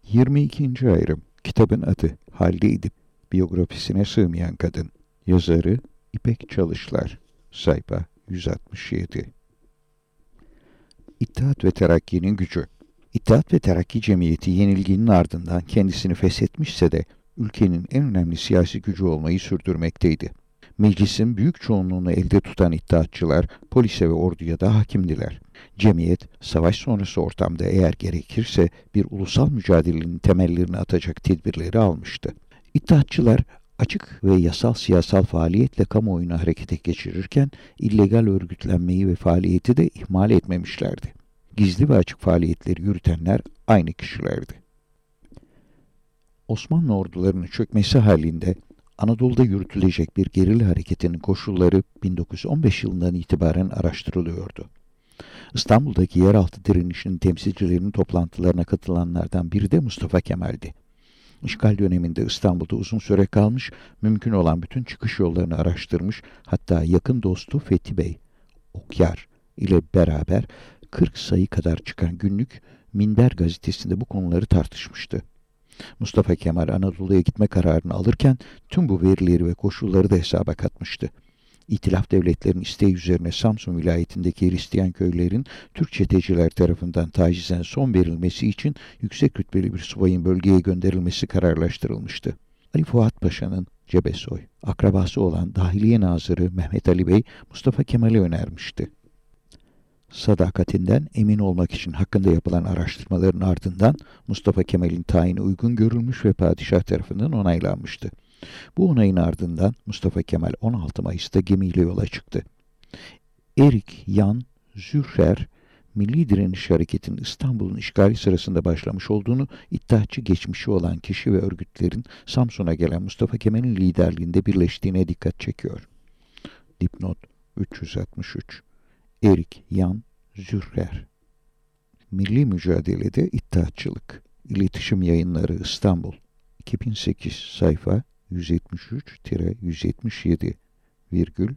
22. ayrım. Kitabın adı Halide Edip, biyografisine sığmayan kadın. Yazarı İpek Çalışlar. Sayfa 167. İttihat ve Terakki'nin gücü. İttihat ve Terakki Cemiyeti yenilginin ardından kendisini feshetmişse de ülkenin en önemli siyasi gücü olmayı sürdürmekteydi. Meclisin büyük çoğunluğunu elde tutan iddiatçılar polise ve orduya da hakimdiler. Cemiyet, savaş sonrası ortamda eğer gerekirse bir ulusal mücadelenin temellerini atacak tedbirleri almıştı. İttihatçılar açık ve yasal siyasal faaliyetle kamuoyunu harekete geçirirken illegal örgütlenmeyi ve faaliyeti de ihmal etmemişlerdi. Gizli ve açık faaliyetleri yürütenler aynı kişilerdi. Osmanlı ordularının çökmesi halinde Anadolu'da yürütülecek bir gerilla hareketinin koşulları 1915 yılından itibaren araştırılıyordu. İstanbul'daki yeraltı direnişinin temsilcilerinin toplantılarına katılanlardan biri de Mustafa Kemal'di. İşgal döneminde İstanbul'da uzun süre kalmış, mümkün olan bütün çıkış yollarını araştırmış, hatta yakın dostu Fethi Bey, Okyar ile beraber 40 sayı kadar çıkan günlük Minber gazetesinde bu konuları tartışmıştı. Mustafa Kemal Anadolu'ya gitme kararını alırken tüm bu verileri ve koşulları da hesaba katmıştı. İtilaf devletlerinin isteği üzerine Samsun vilayetindeki Hristiyan köylerin Türk çeteciler tarafından tacizen son verilmesi için yüksek rütbeli bir subayın bölgeye gönderilmesi kararlaştırılmıştı. Ali Fuat Paşa'nın Cebesoy, akrabası olan Dahiliye Nazırı Mehmet Ali Bey, Mustafa Kemal'e önermişti. Sadakatinden emin olmak için hakkında yapılan araştırmaların ardından Mustafa Kemal'in tayini uygun görülmüş ve padişah tarafından onaylanmıştı. Bu onayın ardından Mustafa Kemal 16 Mayıs'ta gemiyle yola çıktı. Erik Jan Zürcher, Milli Direniş Hareketi'nin İstanbul'un işgali sırasında başlamış olduğunu, iddiatçı geçmişi olan kişi ve örgütlerin Samsun'a gelen Mustafa Kemal'in liderliğinde birleştiğine dikkat çekiyor. Dipnot 363. Erik Jan Zürcher. Milli Mücadelede İttihatçılık. İletişim Yayınları İstanbul. 2008 sayfa 173-177 virgül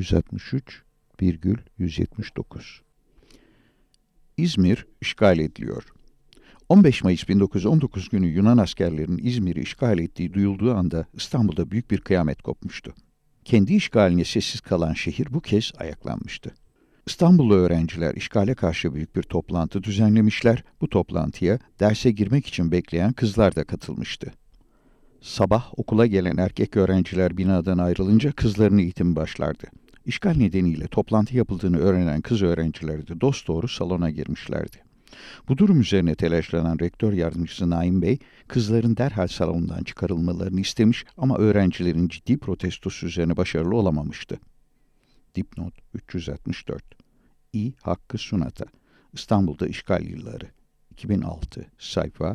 163,179. İzmir işgal ediliyor. 15 Mayıs 1919 günü Yunan askerlerinin İzmir'i işgal ettiği duyulduğu anda İstanbul'da büyük bir kıyamet kopmuştu. Kendi işgaline sessiz kalan şehir bu kez ayaklanmıştı. İstanbullu öğrenciler işgale karşı büyük bir toplantı düzenlemişler. Bu toplantıya derse girmek için bekleyen kızlar da katılmıştı. Sabah okula gelen erkek öğrenciler binadan ayrılınca kızların eğitimi başlardı. İşgal nedeniyle toplantı yapıldığını öğrenen kız öğrenciler de dosdoğru salona girmişlerdi. Bu durum üzerine telaşlanan rektör yardımcısı Naim Bey, kızların derhal salondan çıkarılmalarını istemiş ama öğrencilerin ciddi protestosu üzerine başarılı olamamıştı. Dipnot 364. İ. Hakkı Sunata. İstanbul'da İşgal Yılları. 2006 sayfa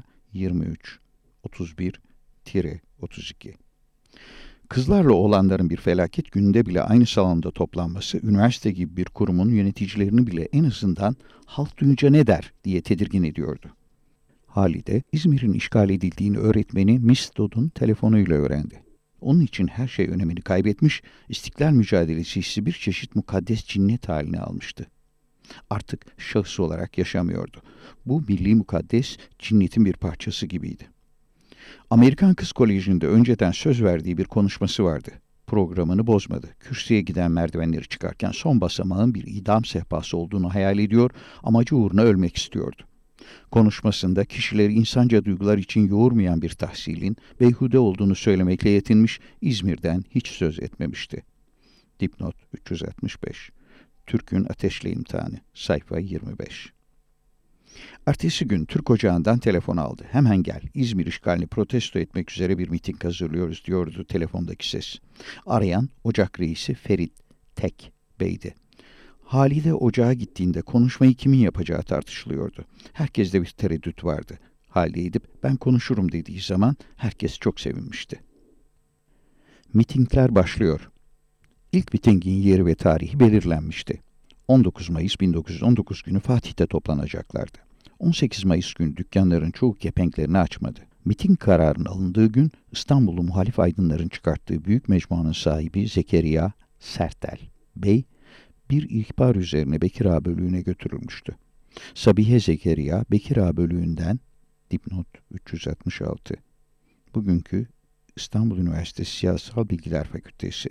23-31-32. Kızlarla oğlanların bir felaket gününde bile aynı salonda toplanması, üniversite gibi bir kurumun yöneticilerini bile en azından halk duyunca ne der diye tedirgin ediyordu. Halide, İzmir'in işgal edildiğini öğretmeni Miss Dodd'un telefonuyla öğrendi. Onun için her şey önemini kaybetmiş, İstiklal mücadelesi hissi bir çeşit mukaddes cinnet haline almıştı. Artık şahıs olarak yaşamıyordu. Bu milli mukaddes cinnetin bir parçası gibiydi. Amerikan Kız Koleji'nde önceden söz verdiği bir konuşması vardı. Programını bozmadı. Kürsüye giden merdivenleri çıkarken son basamağın bir idam sehpası olduğunu hayal ediyor, amacı uğruna ölmek istiyordu. Konuşmasında kişileri insanca duygular için yoğurmayan bir tahsilin beyhude olduğunu söylemekle yetinmiş, İzmir'den hiç söz etmemişti. Dipnot 365. Türk'ün Ateşle İmtihanı, sayfa 25. Ertesi gün Türk Ocağı'ndan telefon aldı. Hemen gel, İzmir işgalini protesto etmek üzere bir miting hazırlıyoruz diyordu telefondaki ses. Arayan Ocak reisi Ferit Tek Bey'di. Halide ocağa gittiğinde konuşmayı kimin yapacağı tartışılıyordu. Herkeste bir tereddüt vardı. Halide Edip ben konuşurum dediği zaman herkes çok sevinmişti. Mitingler başlıyor. İlk mitingin yeri ve tarihi belirlenmişti. 19 Mayıs 1919 günü Fatih'te toplanacaklardı. 18 Mayıs günü dükkanların çoğu kepenklerini açmadı. Miting kararının alındığı gün İstanbullu muhalif aydınların çıkarttığı büyük mecmuanın sahibi Zekeriya Sertel Bey, bir ihbar üzerine Bekir Ağa bölüğüne götürülmüştü. Sabihe Zekeriya, Bekir Ağa bölüğünden Dipnot 366. Bugünkü İstanbul Üniversitesi Siyasal Bilgiler Fakültesi.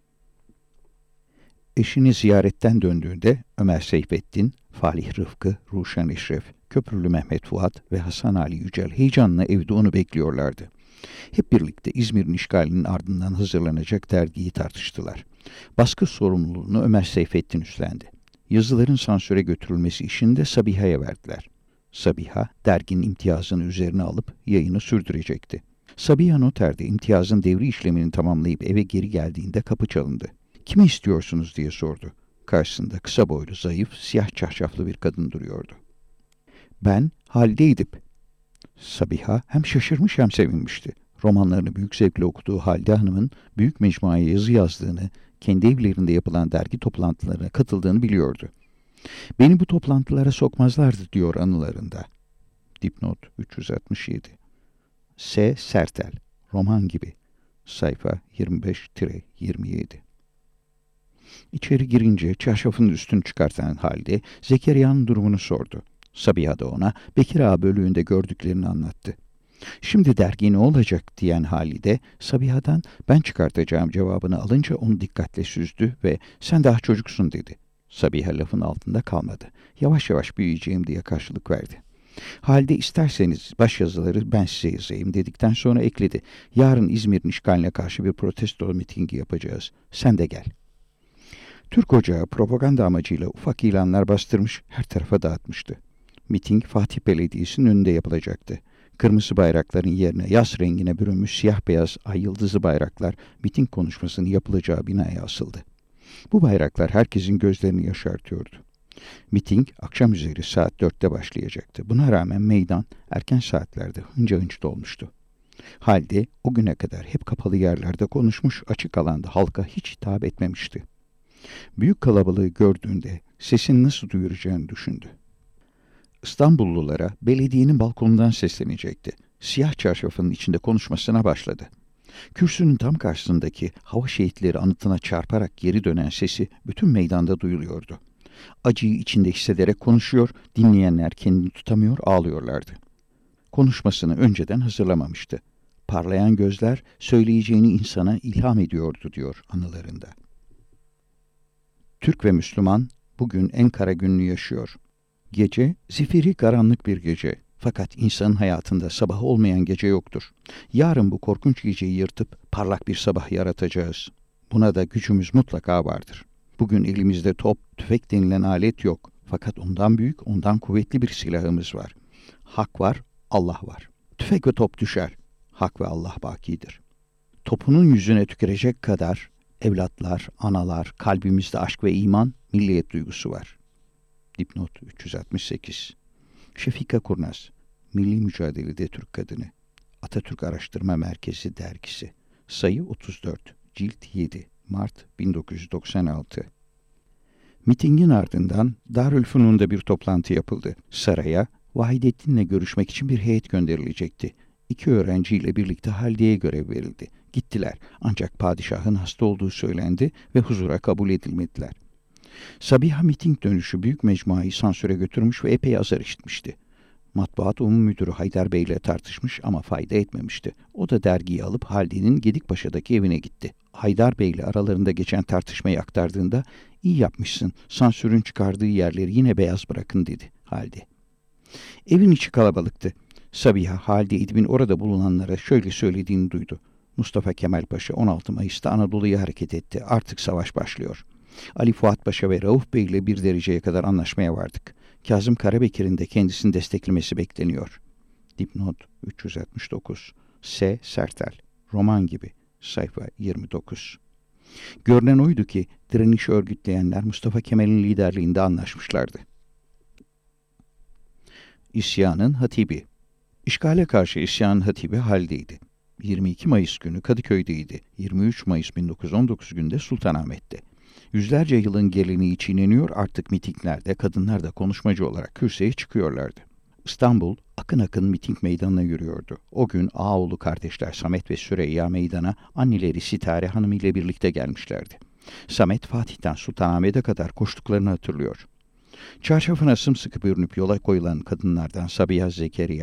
Eşini ziyaretten döndüğünde Ömer Seyfettin, Falih Rıfkı, Ruşen Eşref, Köprülü Mehmet Fuat ve Hasan Ali Yücel heyecanla evde onu bekliyorlardı. Hep birlikte İzmir'in işgalinin ardından hazırlanacak dergiyi tartıştılar. Baskı sorumluluğunu Ömer Seyfettin üstlendi. Yazıların sansüre götürülmesi işini de Sabiha'ya verdiler. Sabiha, derginin imtiyazını üzerine alıp yayını sürdürecekti. Sabiha noterde imtiyazın devri işlemini tamamlayıp eve geri geldiğinde kapı çalındı. "Kimi istiyorsunuz?" diye sordu. Karşısında kısa boylu, zayıf, siyah çarşaflı bir kadın duruyordu. "Ben Halide Edip." Sabiha hem şaşırmış hem sevinmişti. Romanlarını büyük zevkle okuduğu Halide Hanım'ın büyük mecmuaya yazı yazdığını, kendi evlerinde yapılan dergi toplantılarına katıldığını biliyordu. "Beni bu toplantılara sokmazlardı," diyor anılarında. Dipnot 367. S. Sertel, Roman gibi. Sayfa 25-27. İçeri girince çarşafın üstünü çıkartan Halide, Zekeriya'nın durumunu sordu. Sabiha da ona Bekir Ağa bölüğünde gördüklerini anlattı. "Şimdi dergi ne olacak?" diyen Halide, Sabiha'dan "ben çıkartacağım" cevabını alınca onu dikkatle süzdü ve "sen daha çocuksun" dedi. Sabiha lafın altında kalmadı. "Yavaş yavaş büyüyeceğim" diye karşılık verdi. Halide "isterseniz başyazıları ben size yazayım" dedikten sonra ekledi. "Yarın İzmir'in işgaline karşı bir protesto mitingi yapacağız. Sen de gel." Türk Ocağı propaganda amacıyla ufak ilanlar bastırmış, her tarafa dağıtmıştı. Miting Fatih Belediyesi'nin önünde yapılacaktı. Kırmızı bayrakların yerine yas rengine bürünmüş siyah beyaz ay yıldızlı bayraklar miting konuşmasının yapılacağı binaya asıldı. Bu bayraklar herkesin gözlerini yaşartıyordu. Miting akşam üzeri saat 4'te başlayacaktı. Buna rağmen meydan erken saatlerde hınca hınç dolmuştu. Halide o güne kadar hep kapalı yerlerde konuşmuş, açık alanda halka hiç hitap etmemişti. Büyük kalabalığı gördüğünde sesini nasıl duyuracağını düşündü. İstanbullulara belediyenin balkonundan seslenecekti. Siyah çarşafının içinde konuşmasına başladı. Kürsünün tam karşısındaki hava şehitleri anıtına çarparak geri dönen sesi bütün meydanda duyuluyordu. Acıyı içinde hissederek konuşuyor, dinleyenler kendini tutamıyor, ağlıyorlardı. Konuşmasını önceden hazırlamamıştı. Parlayan gözler söyleyeceğini insana ilham ediyordu diyor anılarında. Türk ve Müslüman bugün en kara gününü yaşıyor. Gece, zifiri karanlık bir gece. Fakat insanın hayatında sabah olmayan gece yoktur. Yarın bu korkunç geceyi yırtıp parlak bir sabah yaratacağız. Buna da gücümüz mutlaka vardır. Bugün elimizde top, tüfek denilen alet yok. Fakat ondan büyük, ondan kuvvetli bir silahımız var. Hak var, Allah var. Tüfek ve top düşer. Hak ve Allah bakidir. Topunun yüzüne tükürecek kadar evlatlar, analar, kalbimizde aşk ve iman, milliyet duygusu var. Dipnot 368. Şefika Kurnaz, Milli Mücadelede Türk Kadını. Atatürk Araştırma Merkezi Dergisi. Sayı 34, Cilt 7, Mart 1996. Mitingin ardından Darülfünun'da bir toplantı yapıldı. Saraya, Vahidettin'le görüşmek için bir heyet gönderilecekti. 2 öğrenciyle birlikte Halide'ye görev verildi. Gittiler ancak padişahın hasta olduğu söylendi ve huzura kabul edilmediler. Sabiha miting dönüşü büyük mecmuayı sansüre götürmüş ve epey azar işitmişti. Matbuat Umum Müdürü Haydar Bey ile tartışmış ama fayda etmemişti. O da dergiyi alıp Halide'nin Gedikpaşa'daki evine gitti. Haydar Bey ile aralarında geçen tartışmayı aktardığında "iyi yapmışsın, sansürün çıkardığı yerleri yine beyaz bırakın" dedi Halide. Evin içi kalabalıktı. Sabiha, Halide Edip'in orada bulunanlara şöyle söylediğini duydu. "Mustafa Kemal Paşa 16 Mayıs'ta Anadolu'ya hareket etti. Artık savaş başlıyor. Ali Fuat Paşa ve Rauf Bey ile bir dereceye kadar anlaşmaya vardık. Kazım Karabekir'in de kendisini desteklemesi bekleniyor." Dipnot 369. S. Sertel, Roman gibi. Sayfa 29. Görünen oydu ki direnişi örgütleyenler Mustafa Kemal'in liderliğinde anlaşmışlardı. İsyanın hatibi. İşgale karşı isyanın hatibi Halide'ydi. 22 Mayıs günü Kadıköy'deydi. 23 Mayıs 1919 günde Sultanahmet'te. Yüzlerce yılın geleneği çiğneniyor, artık mitinglerde kadınlar da konuşmacı olarak kürsüye çıkıyorlardı. İstanbul akın akın miting meydanına yürüyordu. O gün Ağaoğlu kardeşler Samet ve Süreyya meydana anneleri Sitare Hanım ile birlikte gelmişlerdi. Samet Fatih'ten Sultanahmet'e kadar koştuklarını hatırlıyor. Çarşafına sımsıkı bürünüp yola koyulan kadınlardan Sabiha Zekeriya,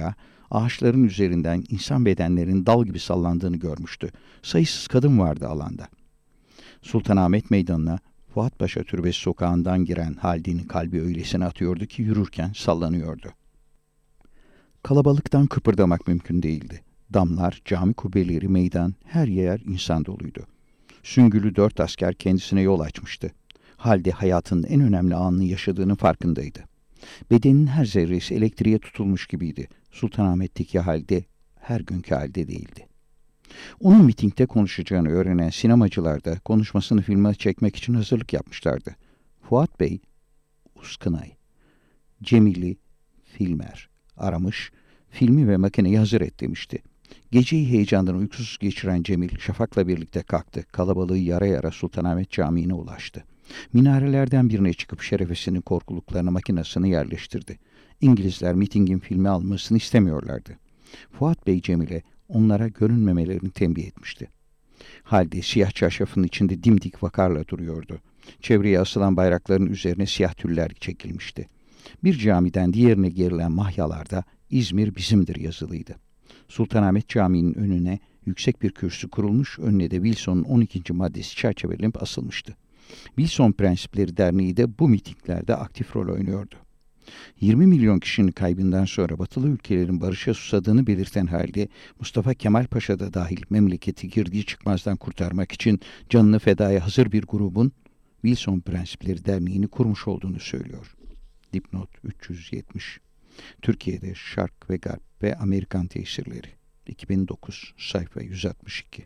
ağaçların üzerinden insan bedenlerinin dal gibi sallandığını görmüştü. Sayısız kadın vardı alanda. Sultanahmet Meydanı'na Fuat Paşa Türbesi sokağından giren Halide'nin kalbi öylesine atıyordu ki yürürken sallanıyordu. Kalabalıktan kıpırdamak mümkün değildi. Damlar, cami kubbeleri, meydan, her yer insan doluydu. Süngülü 4 asker kendisine yol açmıştı. Halide hayatının en önemli anını yaşadığının farkındaydı. Bedenin her zerresi elektriğe tutulmuş gibiydi. Sultanahmet'teki Halide her günkü Halide değildi. Onun mitingde konuşacağını öğrenen sinemacılar da konuşmasını filme çekmek için hazırlık yapmışlardı. Fuat Bey, Uskınay, Cemil'i, Filmer aramış, filmi ve makineyi hazır et demişti. Geceyi heyecandan uykusuz geçiren Cemil, Şafak'la birlikte kalktı. Kalabalığı yara yara Sultanahmet Camii'ne ulaştı. Minarelerden birine çıkıp şerefesinin korkuluklarına makinesini yerleştirdi. İngilizler mitingin filmi almasını istemiyorlardı. Fuat Bey Cemil'e onlara görünmemelerini tembih etmişti. Halide siyah çarşafın içinde dimdik vakarla duruyordu. Çevreye asılan bayrakların üzerine siyah tüller çekilmişti. Bir camiden diğerine gerilen mahyalarda İzmir bizimdir yazılıydı. Sultanahmet Camii'nin önüne yüksek bir kürsü kurulmuş, önüne de Wilson'un 12. maddesi çerçevelenip asılmıştı. Wilson Prensipleri Derneği de bu mitinglerde aktif rol oynuyordu. 20 milyon kişinin kaybından sonra batılı ülkelerin barışa susadığını belirten halde Mustafa Kemal Paşa da dahil memleketi girdiği çıkmazdan kurtarmak için canını fedaya hazır bir grubun Wilson Prensipleri Derneği'ni kurmuş olduğunu söylüyor. Dipnot 370. Türkiye'de Şark ve Garp ve Amerikan tesirleri. 2009 sayfa 162.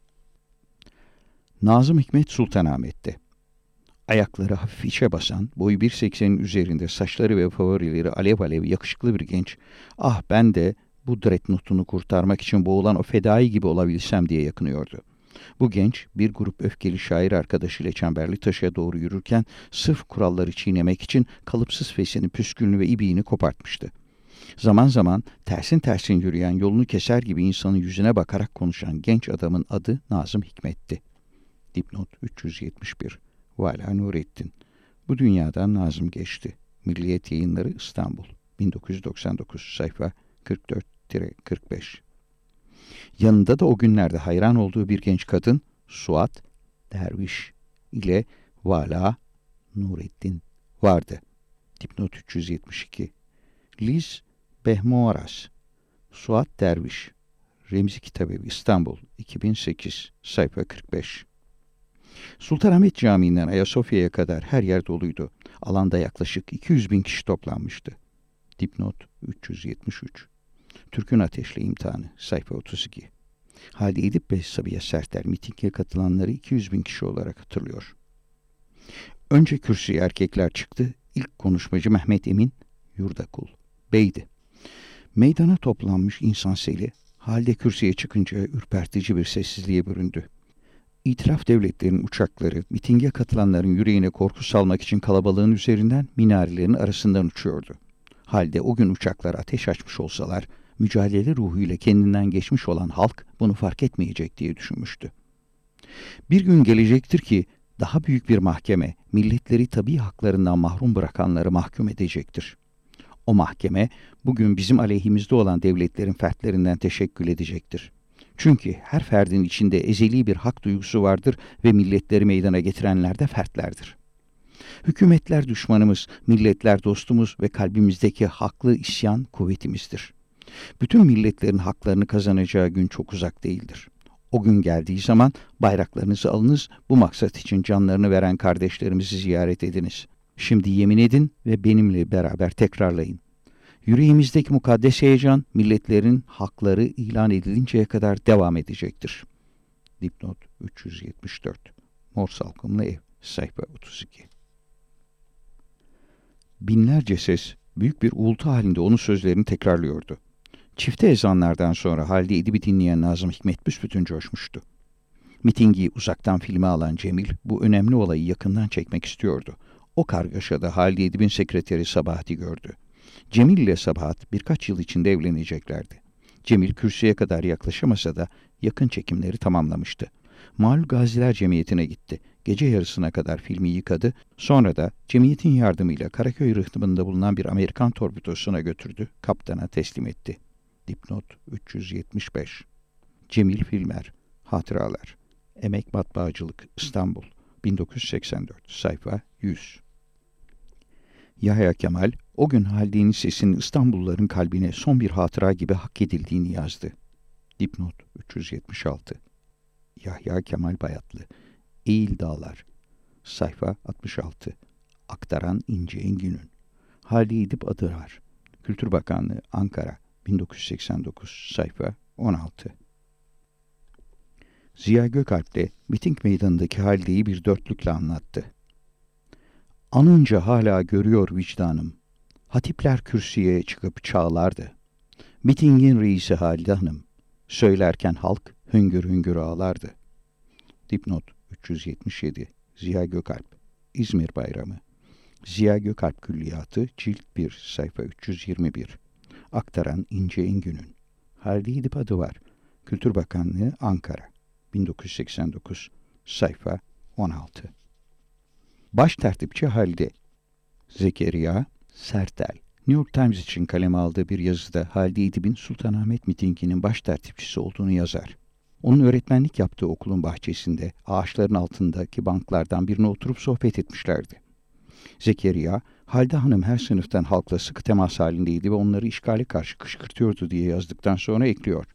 Nazım Hikmet Sultanahmet'te. Ayakları hafif içe basan, boyu 1.80'in üzerinde, saçları ve favorileri alev alev yakışıklı bir genç, ah ben de bu dreadnought'unu kurtarmak için boğulan o fedai gibi olabilsem diye yakınıyordu. Bu genç, bir grup öfkeli şair arkadaşıyla Çemberlitaş'a doğru yürürken, sırf kuralları çiğnemek için kalıpsız fesini, püskülünü ve ibiğini kopartmıştı. Zaman zaman tersin yürüyen, yolunu keser gibi insanın yüzüne bakarak konuşan genç adamın adı Nazım Hikmet'ti. Dipnot 371. Vala Nurettin. Bu dünyadan Nazım geçti. Milliyet Yayınları İstanbul. 1999 sayfa 44-45. Yanında da o günlerde hayran olduğu bir genç kadın Suat Derviş ile Vala Nurettin vardı. Dipnot 372. Liz Behmoaras, Suat Derviş, Remzi Kitabevi İstanbul 2008 sayfa 45. Sultanahmet Camii'nden Ayasofya'ya kadar her yer doluydu. Alanda yaklaşık 200 bin kişi toplanmıştı. Dipnot 373. Türk'ün Ateşli İmtihanı sayfa 32. Halide Edip ve Sabiha Serter mitinge katılanları 200 bin kişi olarak hatırlıyor. Önce kürsüye erkekler çıktı. İlk konuşmacı Mehmet Emin Yurdakul Bey'di. Meydana toplanmış insan seli Halide kürsüye çıkınca ürpertici bir sessizliğe büründü. İtiraf devletlerinin uçakları mitinge katılanların yüreğine korku salmak için kalabalığın üzerinden minarelerin arasından uçuyordu. Halde o gün uçaklar ateş açmış olsalar, mücadele ruhuyla kendinden geçmiş olan halk bunu fark etmeyecek diye düşünmüştü. Bir gün gelecektir ki daha büyük bir mahkeme milletleri tabii haklarından mahrum bırakanları mahkum edecektir. O mahkeme bugün bizim aleyhimizde olan devletlerin fertlerinden teşekkül edecektir. Çünkü her ferdin içinde ezeli bir hak duygusu vardır ve milletleri meydana getirenler de fertlerdir. Hükümetler düşmanımız, milletler dostumuz ve kalbimizdeki haklı isyan kuvvetimizdir. Bütün milletlerin haklarını kazanacağı gün çok uzak değildir. O gün geldiği zaman bayraklarınızı alınız, bu maksat için canlarını veren kardeşlerimizi ziyaret ediniz. Şimdi yemin edin ve benimle beraber tekrarlayın. Yüreğimizdeki mukaddes heyecan, milletlerin hakları ilan edilinceye kadar devam edecektir. Dipnot 374. Mor Salkımlı Ev, sayfa 32. Binlerce ses, büyük bir uğultu halinde onun sözlerini tekrarlıyordu. Çifte ezanlardan sonra Halide Edip'i dinleyen Nazım Hikmet büsbütün coşmuştu. Mitingi uzaktan filme alan Cemil, bu önemli olayı yakından çekmek istiyordu. O kargaşada Halide Edip'in sekreteri Sabahat'i gördü. Cemil ile Sabahat birkaç yıl içinde evleneceklerdi. Cemil kürsüye kadar yaklaşamasa da yakın çekimleri tamamlamıştı. Malul Gaziler Cemiyeti'ne gitti. Gece yarısına kadar filmi yıkadı. Sonra da cemiyetin yardımıyla Karaköy rıhtımında bulunan bir Amerikan torpidosuna götürdü. Kaptana teslim etti. Dipnot 375. Cemil Filmer, Hatıralar. Emek Matbaacılık, İstanbul, 1984, sayfa 100. Yahya Kemal, o gün Haldey'in sesinin İstanbulluların kalbine son bir hatıra gibi hak edildiğini yazdı. Dipnot 376. Yahya Kemal Bayatlı, Eğil Dağlar, sayfa 66. Aktaran İnce Enginün. Halide Edip Adıvar, Kültür Bakanlığı, Ankara, 1989, sayfa 16. Ziya Gökalp de miting meydanındaki Halide'yi bir dörtlükle anlattı. Anınca hala görüyor vicdanım. Hatipler kürsüye çıkıp çağlardı. Mitingin reisi Halide Hanım. Söylerken halk hüngür hüngür ağlardı. Dipnot 377. Ziya Gökalp, İzmir Bayramı. Ziya Gökalp Külliyatı, Cilt 1, sayfa 321. Aktaran İnce Engün'ün. Halide Edip Adıvar, Kültür Bakanlığı, Ankara, 1989, sayfa 16. Baş tertipçi Halide. Zekeriya Sertel, New York Times için kaleme aldığı bir yazıda Halide Edip'in Sultanahmet mitinginin baş tertipçisi olduğunu yazar. Onun öğretmenlik yaptığı okulun bahçesinde, ağaçların altındaki banklardan birine oturup sohbet etmişlerdi. Zekeriya, Halide Hanım her sınıftan halkla sıkı temas halindeydi ve onları işgale karşı kışkırtıyordu diye yazdıktan sonra ekliyor.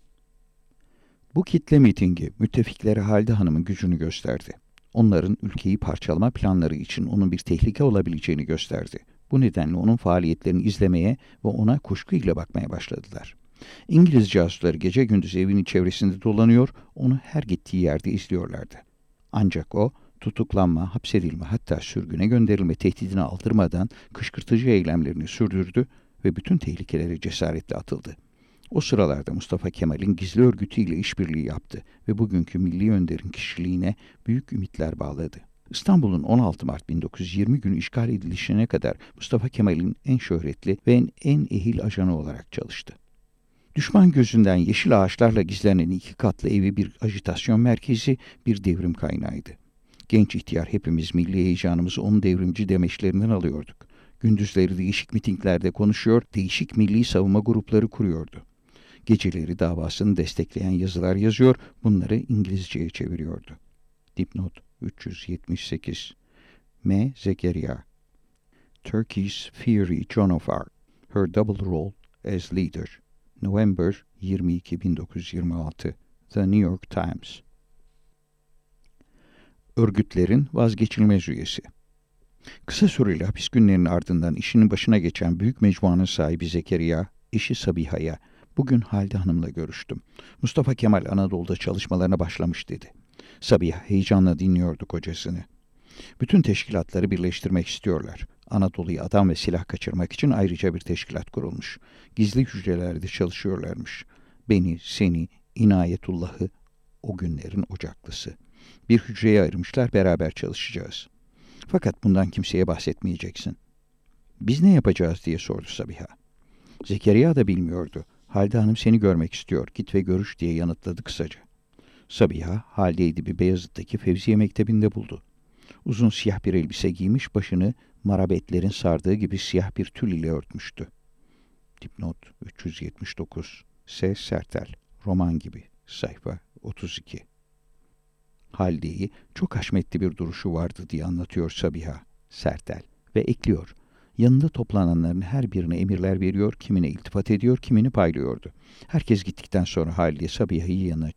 Bu kitle mitingi müttefiklere Halide Hanım'ın gücünü gösterdi. Onların ülkeyi parçalama planları için onun bir tehlike olabileceğini gösterdi. Bu nedenle onun faaliyetlerini izlemeye ve ona kuşkuyla bakmaya başladılar. İngiliz casusları gece gündüz evinin çevresinde dolanıyor, onu her gittiği yerde izliyorlardı. Ancak o, tutuklanma, hapsedilme hatta sürgüne gönderilme tehdidini aldırmadan kışkırtıcı eylemlerini sürdürdü ve bütün tehlikelere cesaretle atıldı. O sıralarda Mustafa Kemal'in gizli örgütüyle işbirliği yaptı ve bugünkü milli önderin kişiliğine büyük ümitler bağladı. İstanbul'un 16 Mart 1920 günü işgal edilişine kadar Mustafa Kemal'in en şöhretli ve en ehil ajanı olarak çalıştı. Düşman gözünden yeşil ağaçlarla gizlenen 2 katlı evi bir ajitasyon merkezi, bir devrim kaynağıydı. Genç ihtiyar hepimiz milli heyecanımızı onun devrimci demeçlerinden alıyorduk. Gündüzleri değişik mitinglerde konuşuyor, değişik milli savunma grupları kuruyordu. Geceleri davasını destekleyen yazılar yazıyor, bunları İngilizceye çeviriyordu. Dipnot 378. M. Zekeriya, Turkey's Fiery Joan of Arc, Her Double Role as Leader, November 22, 1926, The New York Times. Örgütlerin vazgeçilmez üyesi. Kısa süreli hapis günlerinin ardından işinin başına geçen büyük mecmuanın sahibi Zekeriya, eşi Sabiha'ya, bugün Halide Hanım'la görüştüm. Mustafa Kemal Anadolu'da çalışmalarına başlamış dedi. Sabiha heyecanla dinliyordu kocasını. Bütün teşkilatları birleştirmek istiyorlar. Anadolu'ya adam ve silah kaçırmak için ayrıca bir teşkilat kurulmuş. Gizli hücrelerde çalışıyorlarmış. Beni, seni, İnayetullah'ı, o günlerin ocaklısı. Bir hücreye ayırmışlar, beraber çalışacağız. Fakat bundan kimseye bahsetmeyeceksin. Biz ne yapacağız diye sordu Sabiha. Zekeriya da bilmiyordu. Halide Hanım seni görmek istiyor, git ve görüş diye yanıtladı kısaca. Sabiha, Halide Edip'i Beyazıt'taki Fevziye Mektebi'nde buldu. Uzun siyah bir elbise giymiş, başını marabetlerin sardığı gibi siyah bir tül ile örtmüştü. Dipnot 379. S. Sertel, roman gibi, sayfa 32. Halide'yi çok haşmetli bir duruşu vardı diye anlatıyor Sabiha, Sertel ve ekliyor. Yanında toplananların her birine emirler veriyor, kimine iltifat ediyor, kimini paylıyordu. Herkes gittikten sonra Halide Sabiha'yı yanına.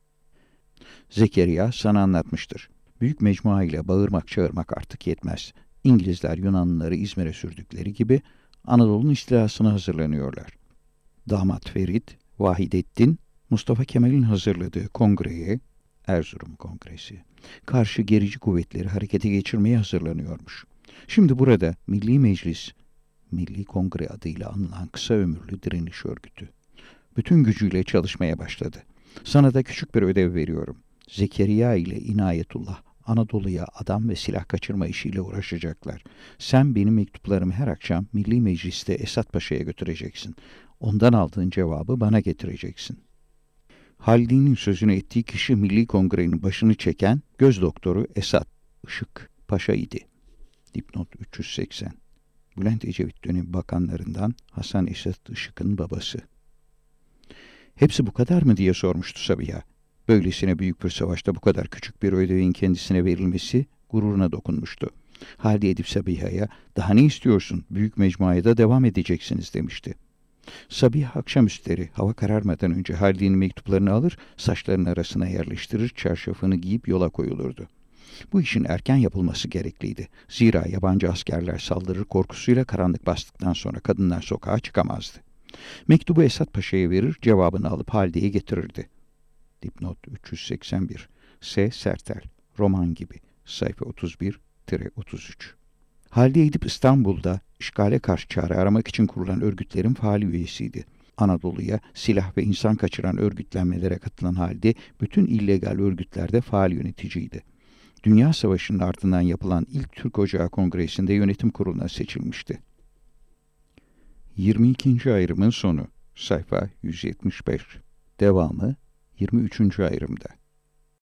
Zekeriya sana anlatmıştır. Büyük mecmua ile bağırmak çağırmak artık yetmez. İngilizler Yunanlıları İzmir'e sürdükleri gibi Anadolu'nun istilasına hazırlanıyorlar. Damat Ferit, Vahidettin, Mustafa Kemal'in hazırladığı kongreye, Erzurum Kongresi, karşı gerici kuvvetleri harekete geçirmeye hazırlanıyormuş. Şimdi burada Milli Meclis, Milli Kongre adıyla anılan kısa ömürlü direniş örgütü, bütün gücüyle çalışmaya başladı. Sana da küçük bir ödev veriyorum. Zekeriya ile İnayetullah Anadolu'ya adam ve silah kaçırma işiyle uğraşacaklar. Sen benim mektuplarımı her akşam Milli Meclis'te Esat Paşa'ya götüreceksin. Ondan aldığın cevabı bana getireceksin. Halide'nin sözünü ettiği kişi Milli Kongre'nin başını çeken göz doktoru Esat Işık Paşa idi. Dipnot 380. Bülent Ecevit dönemi bakanlarından Hasan Esat Işık'ın babası. Hepsi bu kadar mı diye sormuştu Sabiha. Böylesine büyük bir savaşta bu kadar küçük bir ödevin kendisine verilmesi gururuna dokunmuştu. Halide Edip Sabiha'ya daha ne istiyorsun, büyük mecmuaya da devam edeceksiniz demişti. Sabiha akşamüstleri hava kararmadan önce Halide'nin mektuplarını alır, saçlarının arasına yerleştirir, çarşafını giyip yola koyulurdu. Bu işin erken yapılması gerekliydi. Zira yabancı askerler saldırır korkusuyla karanlık bastıktan sonra kadınlar sokağa çıkamazdı. Mektubu Esat Paşa'ya verir, cevabını alıp Halide'ye getirirdi. Dipnot 381 S. Sertel, roman gibi, sayfa 31-33. Halide Edip İstanbul'da işgale karşı çare aramak için kurulan örgütlerin faal üyesiydi. Anadolu'ya silah ve insan kaçıran örgütlenmelere katılan Halide, bütün illegal örgütlerde faal yöneticiydi. Dünya Savaşı'nın ardından yapılan ilk Türk Ocağı Kongresi'nde yönetim kuruluna seçilmişti. 22. ayrımın sonu, sayfa 175. Devamı 23. ayrımda.